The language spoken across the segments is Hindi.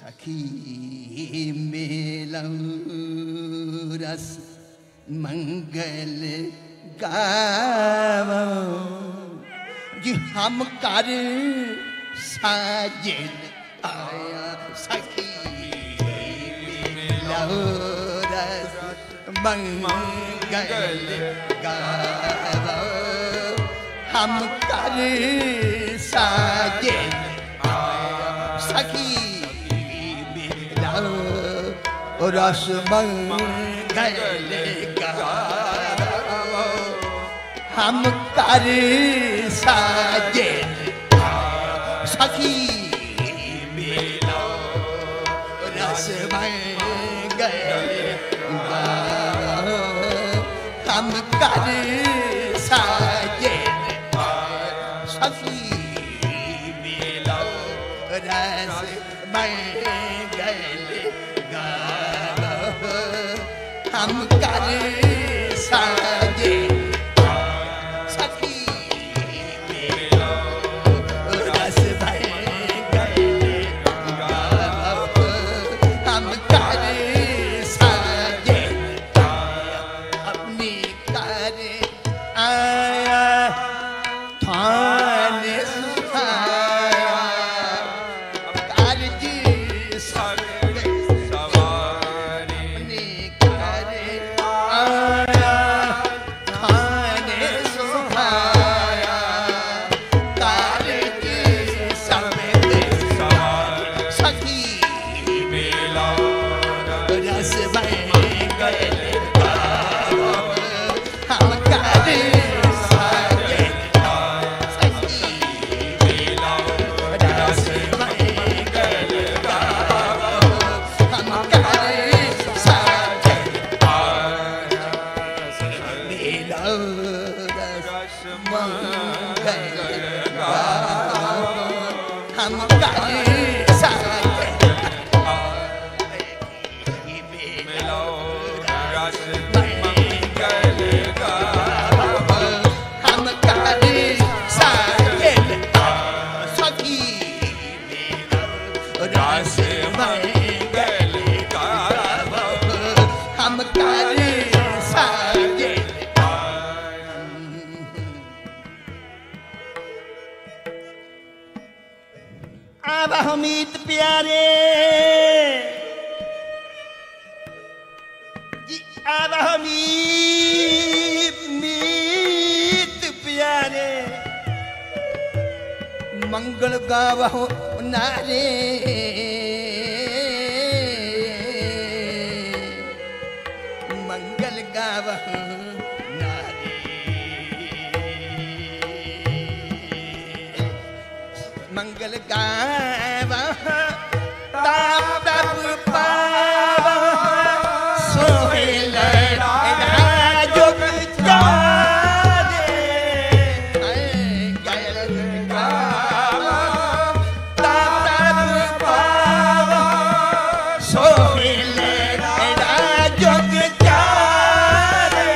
सखी मिलो रस मंगल गावो जी हम कर साजिद आया सखी मिलो रस मंगल गावो हम कर साजिद सखी मिलो रस मंगल गावो हम कर साजिद सखी मिलो रस मंगल गावो हम कर साजिद सखी मिलो रस मंगल गावो हम कर साजिद सखी मिलो रस मंगल गावो हम कर साजिद अपनी कर आया थान सुहाया कारज सगले सवारी अपनी कर आया थान सुहाया कारज सगले सवारी सखी मिलो रस मंगल गावो हम कर साजिद सखी मिलो रस मंगल गावो हम कर साजिद मिलो रस मंगल गावो हम कर साजिद मिलो रस मंगल गावो हम कर साजिद सखी मिलो रस मंगल गावो हम कर साजिद अब हमीद प्यारे जी अब हमीद प्यारे मंगल गावो नारे मंगल गावो नारे मंगल गावो ताप तप पावो सोहेल राजुग जारे गायल गावो ताप तप पावो सोहेल राजुग जारे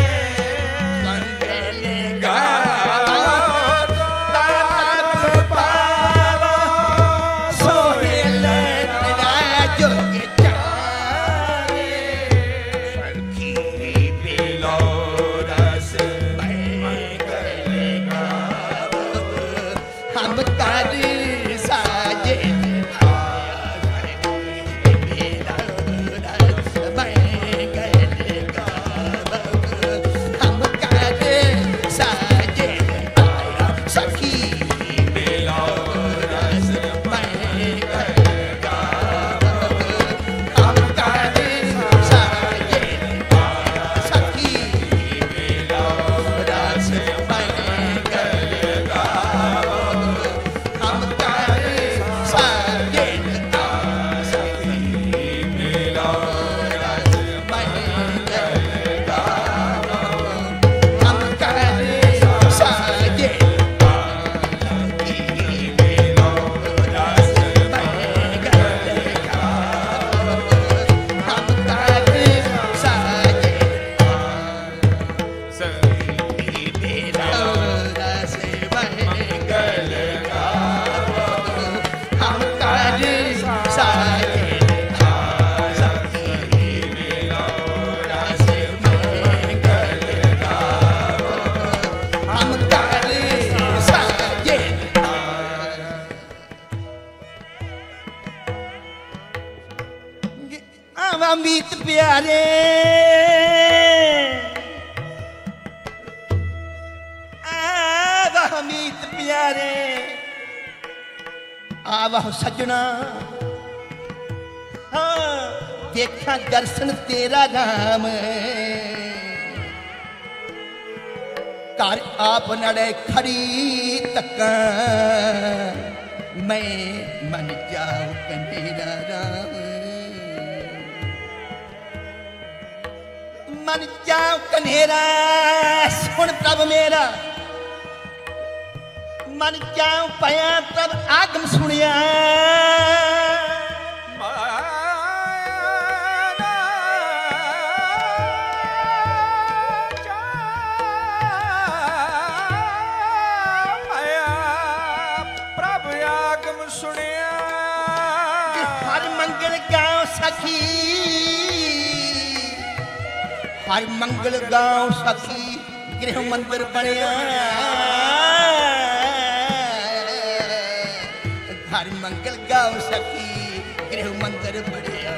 मंगल गावो ताप तप पावो सोहेल राजुग जारे सखी मिलो रस मंगल गावो हम कर साजिद मिलो मीत प्यारे मीत प्यारे आवह सजना हाँ देखा दर्शन तेरा राम कर आप नड़े खड़ी तक मैं मन जाऊं कनेरा राम मन जाऊं कनेरा सुन प्रभु मेरा मन जाऊं पया तब आगम सुनिया हर मंगल गांव सखी गृह मंदिर बनया हर मंगल गांव सखी गृह मंदिर बनया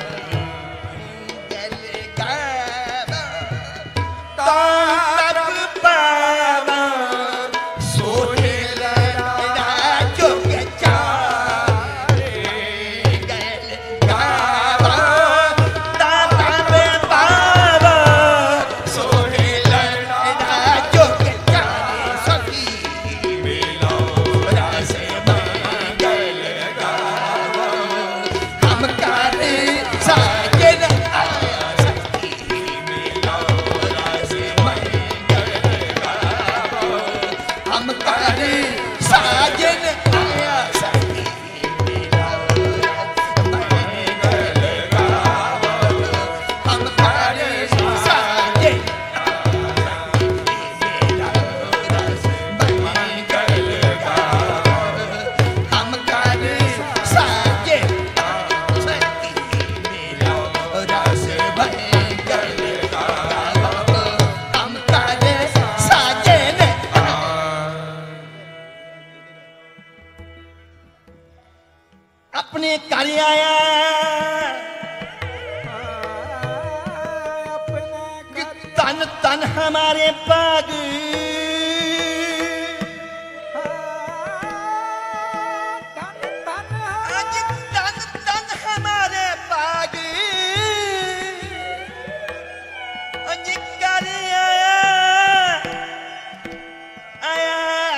अपने घर आया तन तन हमारे पाग तन तन हमारे पाग घर आया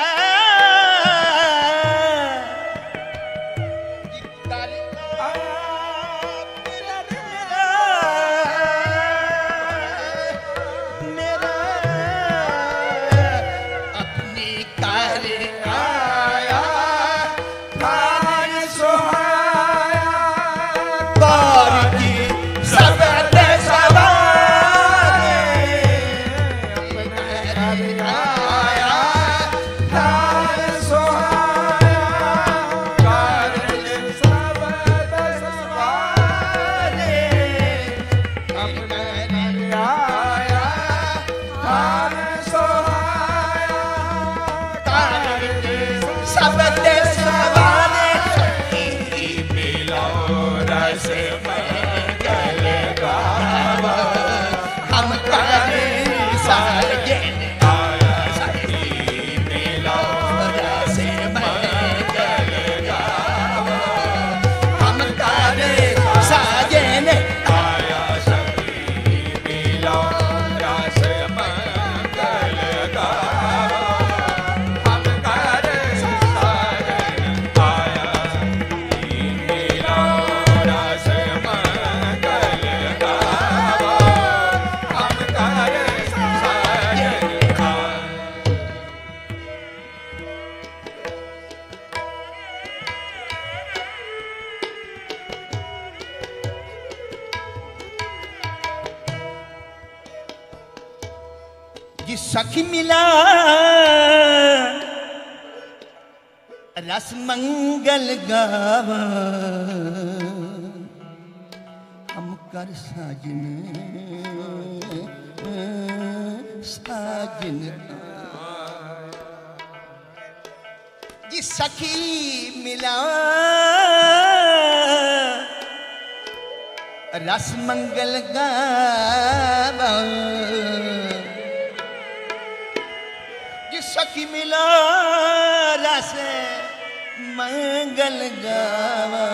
जी सखी मिला रस मंगल गावा हम कर साजन साजन जी सखी मिला रस मंगल गावा जी सखी मिला रस मंगल गावा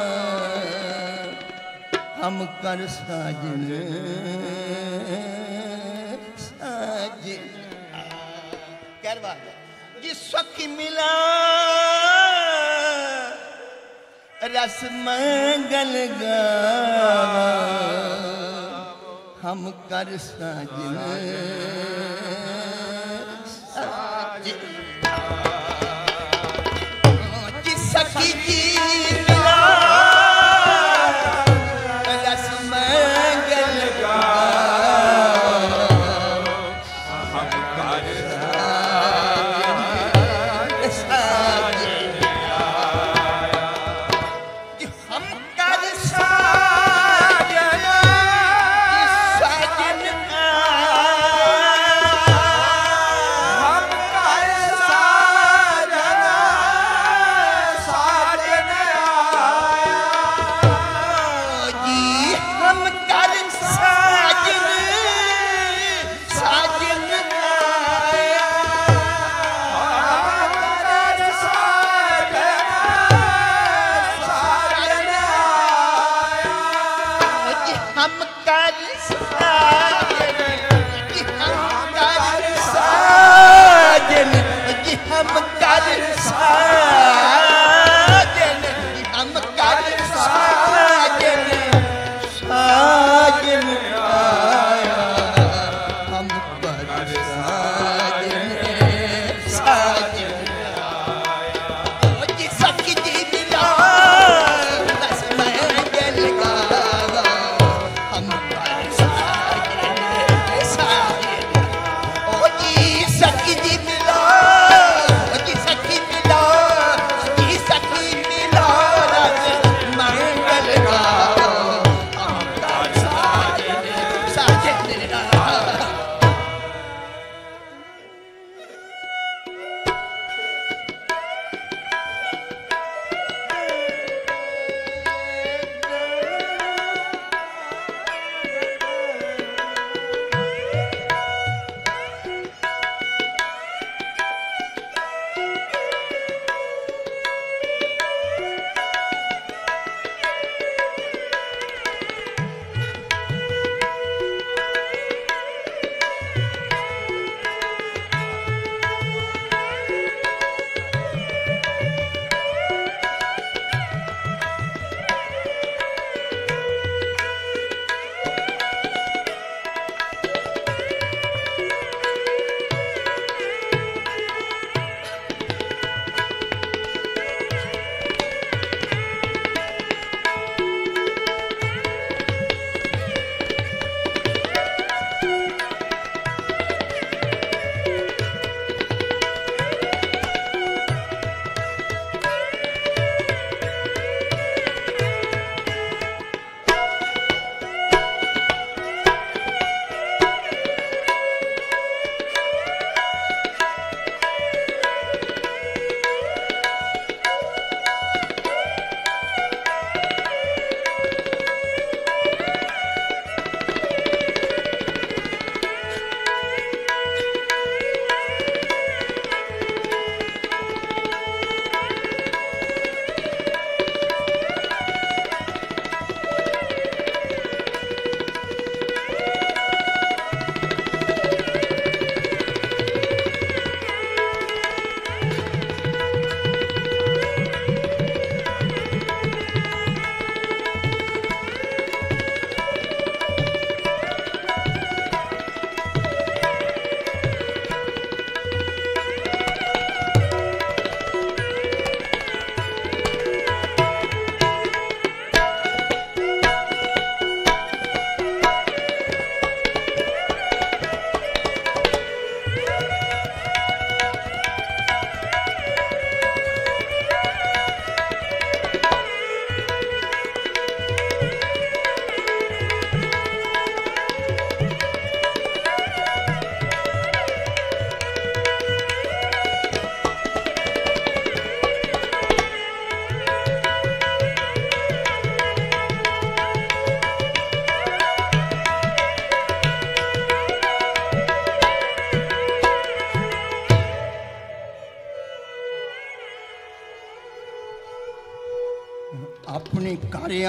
हम कर साजन साजन क्या बात है जी सखी मिला रस मंगल गावा हम कर साजन साजन जी सखी जी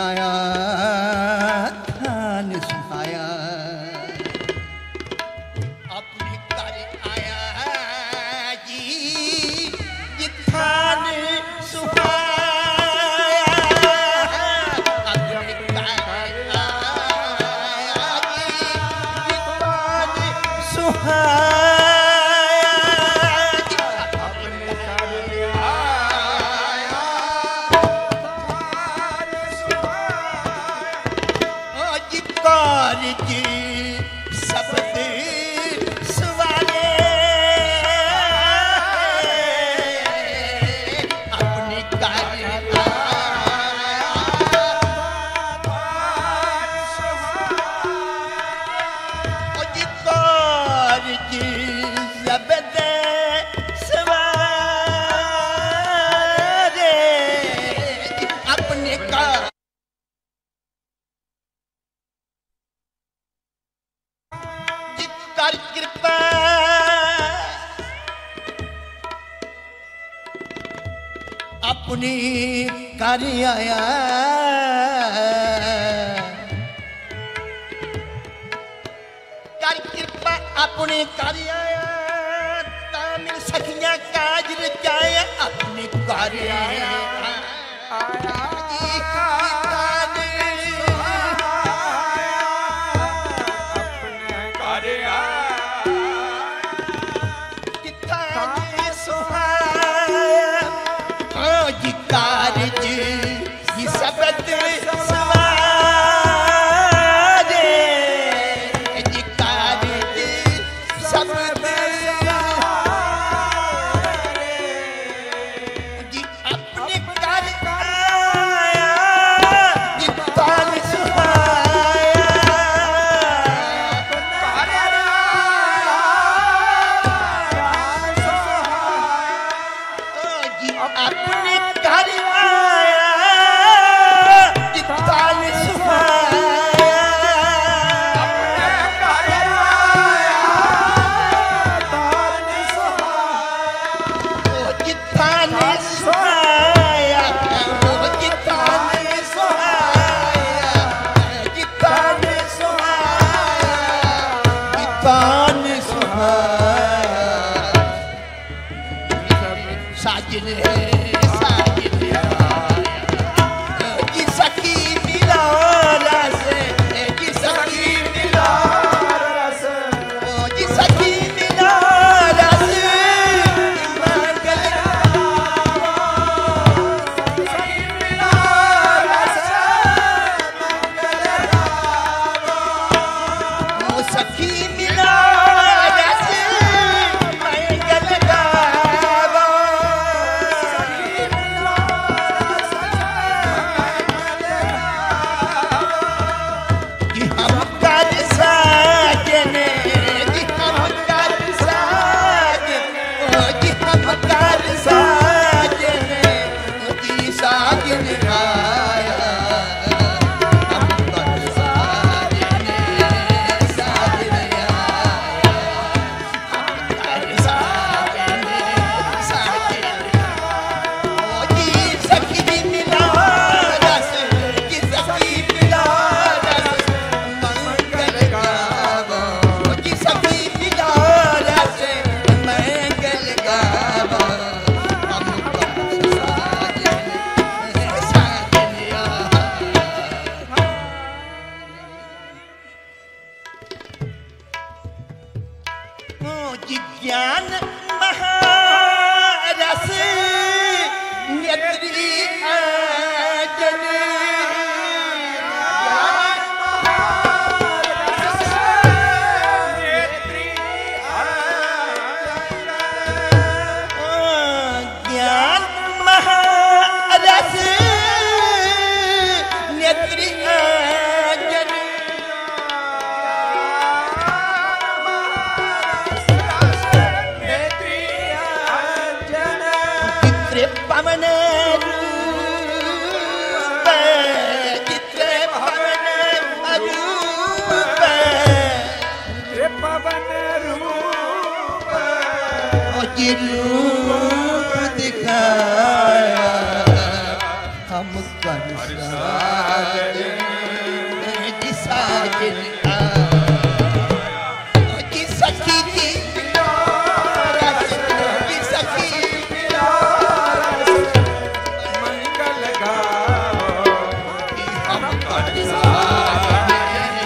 आया थान सुहाया अपने घर आया जी थान सुहाया अपने घर आया जी थान सुहाया शब्द सवाले अपने कर कृपा अपनी कर आया कर कृपा अपने कर आया तामिल सखियां काज रचाया अपने कर आया अपने घर आया जितान सुहाया अपने घर आया जितान सुहाया जितान सुहाया जितान सुहाया जितान सुहाया साजिद है ज्ञान महारस नेत्री आजन ज्ञान महारस नेत्री पवन रूप चित्र पवन रूप पवन रूप रूप दिखाया हम कर साजन की सखी की की सखी मंगल गाओ हम साजन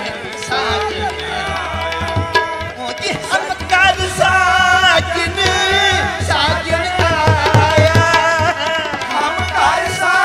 कर साजन साजन आया हम कर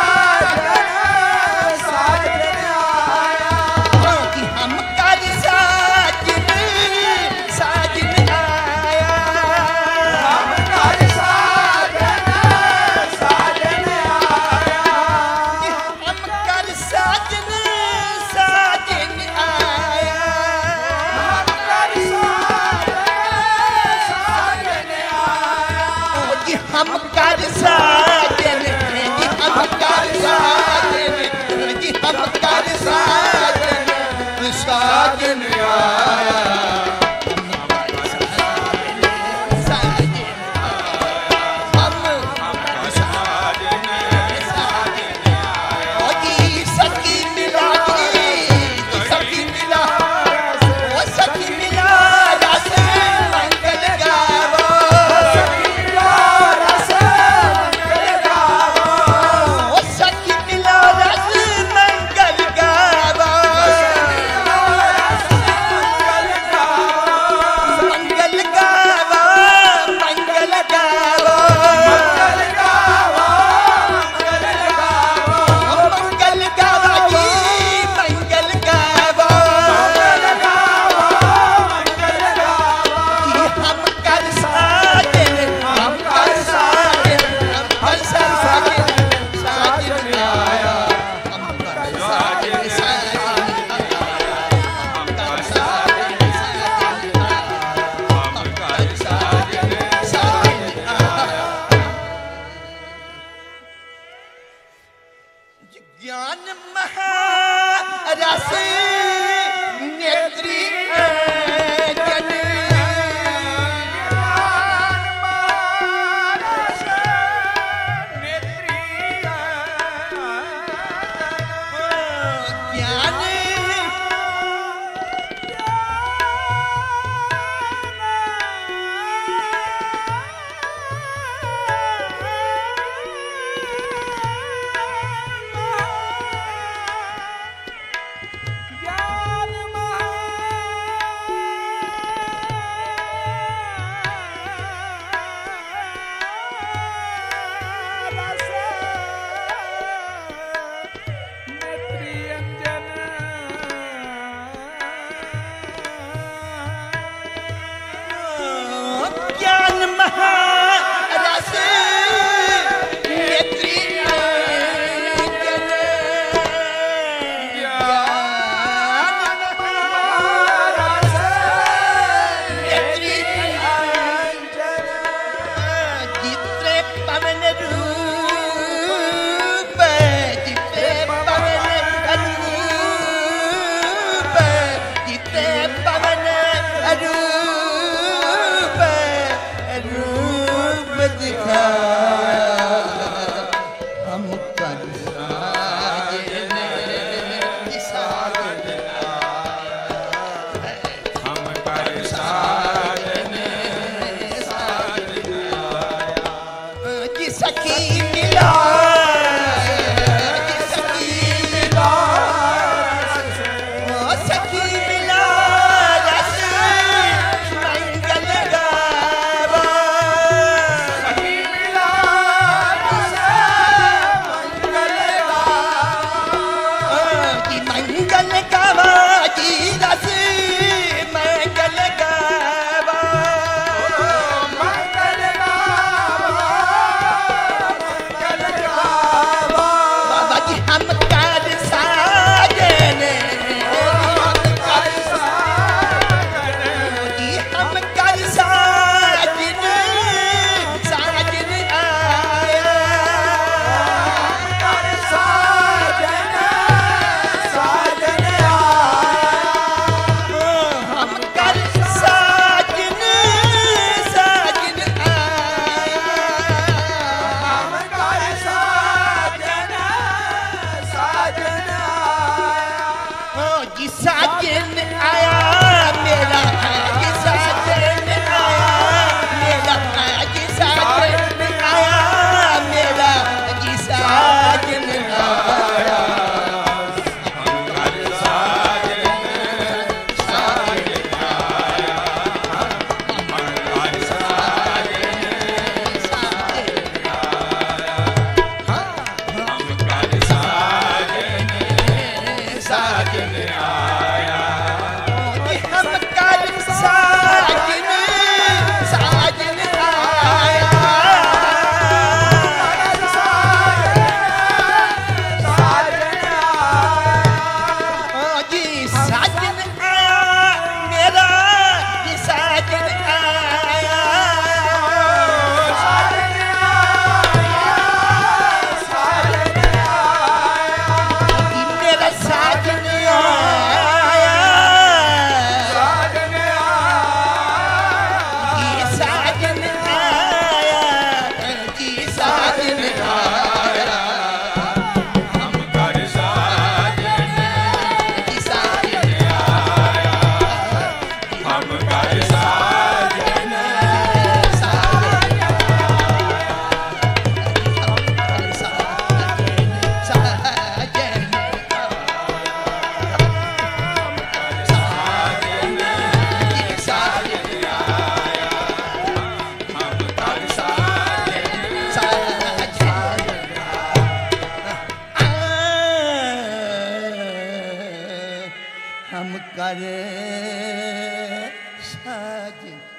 साजन साजन आया कि हम कर साजन साजन आया हम कर साजन साजन आया हम कर साजन साजन आया हम कर साजन साजन आया कि हम कर साजन कि हम कर साजन कि हम कर साजन साजन आया साजन हम सखी मिला सखी मिला ओ सखी मिला रस मंगल गावो ओ सखी मिला रस मंगल गावो मंगल गावो मंगल गावो मंगल गावा जी मंगल गावो कि हम कर साजन हम कर साजन हम कर साजन साजन आया हम कर साजन साजन हम कर साजन साजन हम कर साजन साजन ज्ञान महारस नेत्री जन ज्ञान ज्ञान महारस नेत्री जन ज्ञान महारस नेत्री जित्रे पवन रूप जित्रे पवन रूप जित्रे पवन रूप रूप दिखाया हम कर साजन साजन हम कर साजन कि सखी मिला कि सखी मिला ओ सखी मिला रस मंगल गावा कि मंगल गावा जी रस मंगल गावा बाबा जी हम कर साजन जी हम कर साजन साजन आया हम कर साजन साजन आया जी साजन आया। हम कर साजन साजन आया। जी साजन आया मेरा, जी साजन आया। मेरा साजन आया, जी साजन आया, जी साजन आया। हम कर साजन जी साजन आया। हम कर साजन हम कर हम कर साजन